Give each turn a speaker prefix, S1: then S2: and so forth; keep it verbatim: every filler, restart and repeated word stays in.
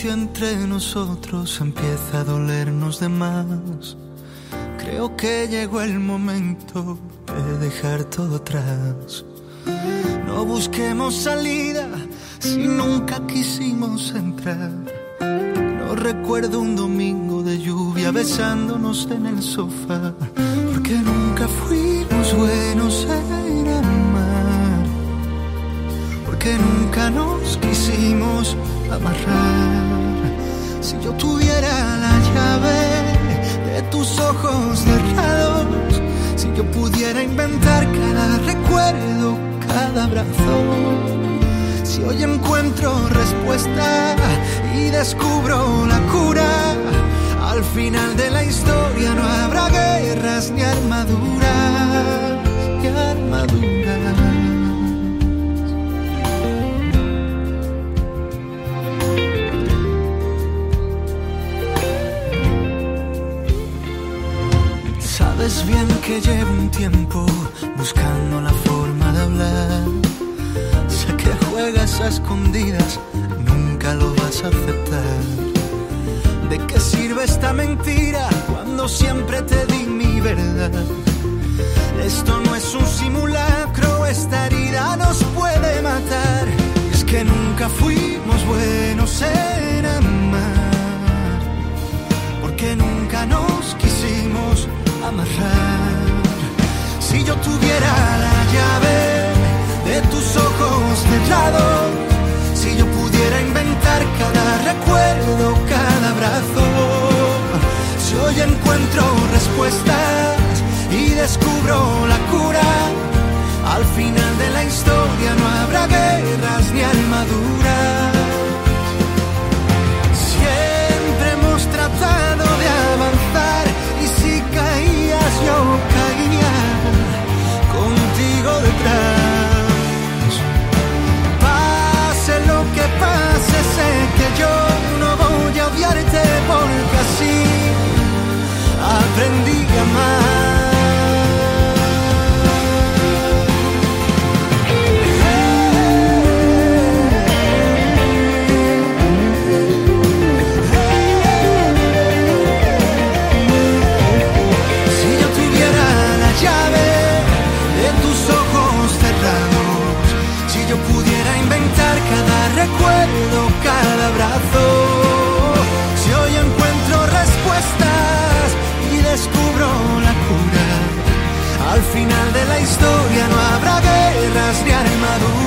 S1: silencio entre nosotros empieza a dolernos de más. Creo que llegó el momento de dejar todo atrás. No busquemos salida si nunca quisimos entrar. No recuerdo un domingo de lluvia besándonos en el sofá, porque nunca fuimos buenos en amar, porque nunca nos quisimos amarrar. Si yo tuviera la llave de tus ojos cerrados, si yo pudiera inventar cada recuerdo, cada abrazo, si hoy encuentro respuesta y descubro la cura, al final de la historia no habrá guerras ni armaduras, ni armaduras. Sabes bien que llevo un tiempo buscando la forma de hablar. Sé que juegas a escondidas, nunca lo vas a aceptar. ¿De qué sirve esta mentira cuando siempre te di mi verdad? Esto no es un simulacro, esta herida nos puede matar. Es que nunca fuimos buenos en amar, porque nunca nos quisimos amarrar. Si yo tuviera la llave de tus ojos cerrados, si yo pudiera inventar cada recuerdo, cada abrazo, si hoy encuentro respuestas y descubro la cura, al final de la historia no habrá guerras ni armaduras. Siempre hemos tratado de avanzar, y si caías yo caía contigo detrás. Pase lo que pase, sé que yo no voy a odiarte, porque así aprendí a amar. Cada recuerdo, cada abrazo, si hoy encuentro respuestas y descubro la cura, al final de la historia no habrá guerras ni armaduras.